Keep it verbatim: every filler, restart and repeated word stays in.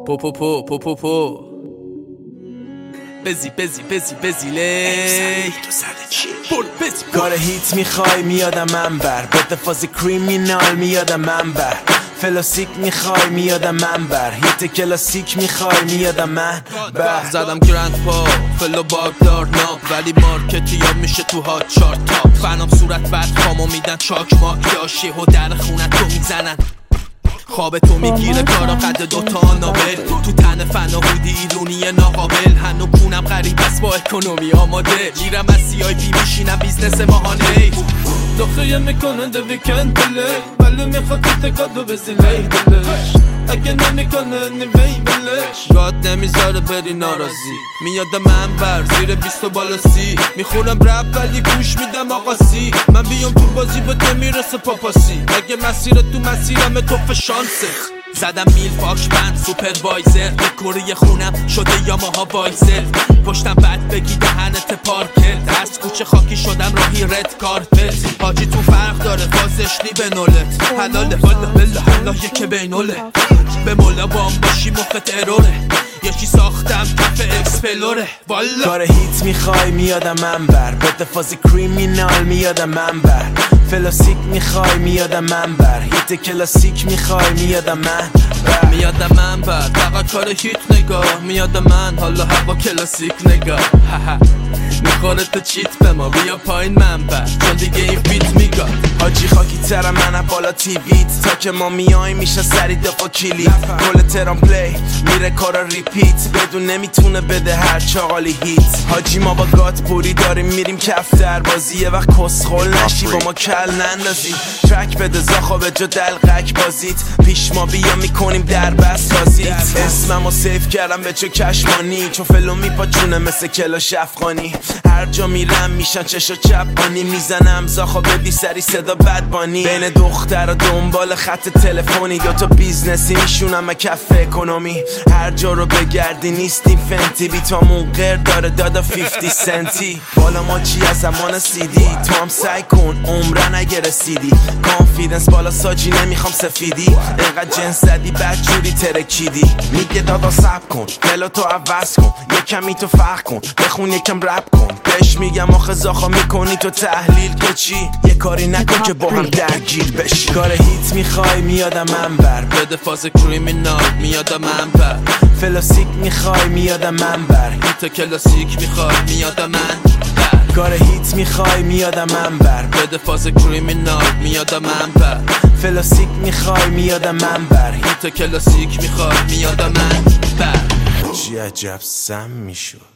پو پو پو پو پو پو بزی بزی بزی بزی لی تو سرده چی؟ برو بزی کار هیت میخوای میادم من بر بده فاز کریمینال میادم من بر فلاسیک میخوای میادم من بر هیت کلاسیک میخوای میادم من بر زدم گرند پا فلو باگدار ناب ولی مارکتی یا میشه تو هات چارت تاپ فنام صورت بعد خامو میدن چاک ماک یاشی و در خونت تو میزنن خواب تو میگیره کارا قد دوتا نابل تو تن فن و هودی ایرونی ناقابل هنو پونم غریب است با اکونومی آماده میرم از سی آی پی میشینم بیزنس ماهانه دخیه میکنه ده ویکند بله ولی میخواد تو تکادو بزی لی دلش اگه نمیکنه نیوی بلش گاد نمیذاره بری ناراضی میاد من بر زیر بیست و بالا سی میخونم رپ ولی گوش میدم آقاسی من بیام تو بازی به تو میرسه پاپاسی اگه مسیر تو مسیرم توف شانسه زدم میل فاکش بند سوپروایزر کوری خونم شده یا ماها وایزر پشتم بد بگی دهنت پارکت از کوچه خاکی شدم راهی رد کارپت حاجی تو فرق داره بازش لی به نولت حلاله والا بلا حالا یکه بینوله به مولا بام باشی مخت اروره یکی ساختم کف اکسپلوره والا کار هیت میخوای میادم من بر بده فاز کریمینال میادم من بر فلاسیک میخوای میادم من بر هیت کلاسیک میخوای میادم من بر میادم من بر فقط کار هیت نگاه میادم من حالا هوا کلاسیک نگاه میخوره تو چیت به ما بیا پایین من بر چون دیگه این بیت میگاد حاجی خاکی ترم من بالا تیویت تا که ما میای میشه سری دفا کلیت کل ترام پلی میره کارا ریپیت بدون نمیتونه بده هر چاقالی هیت حاجی ما با گات پوری داریم میریم کف در بازی یه وقت کسخل نشی با ما کل نندازی ترک بده زاخا به جا دلقک بازیت پیش ما بیا میکنیم در بس تازیت اسممو سیف کردم به چه کشمانی چون فلو میپاچونه مثل کلاش افغانی هر جا میرم میشن چشا چپانی میزنم زاخا بدی سری صدا بدبانی بین دختر و دنبال خط تلفنی دوتا بیزنسی میشونم کف اکونومی هر جا رو بگردی نیستیم فنتی بی تامون غیر داره دادا فیفتی سنتی بالا ما چی از زمان سیدی تو هم سعی کن عمره نگه رسیدی کانفیدنس بالا ساجی نمیخوام سفیدی اینقدر جنس زدی بد جوری ترکیدی میگه دادا سب کن فلو تو عوض کن یکمی تو فرق کن بخون یکم رپ کن بهش میگم آخه زاخا میکنی تو تحلیل که چی یه کاری نکن که با هم درگیر بشی کار هیت میخوای میادم من بر بده فاز کریمینال میادم من بر فلاسیک میخوای میادم من بر هیت کلاسیک میخوای میادم من بر کار هیت میخوای میادم من بر بده فاز کریمینال میادم من بر فلاسیک میخوای میادم من بر هیت کلاسیک میخوای میادم من بر چی عجب سم میشد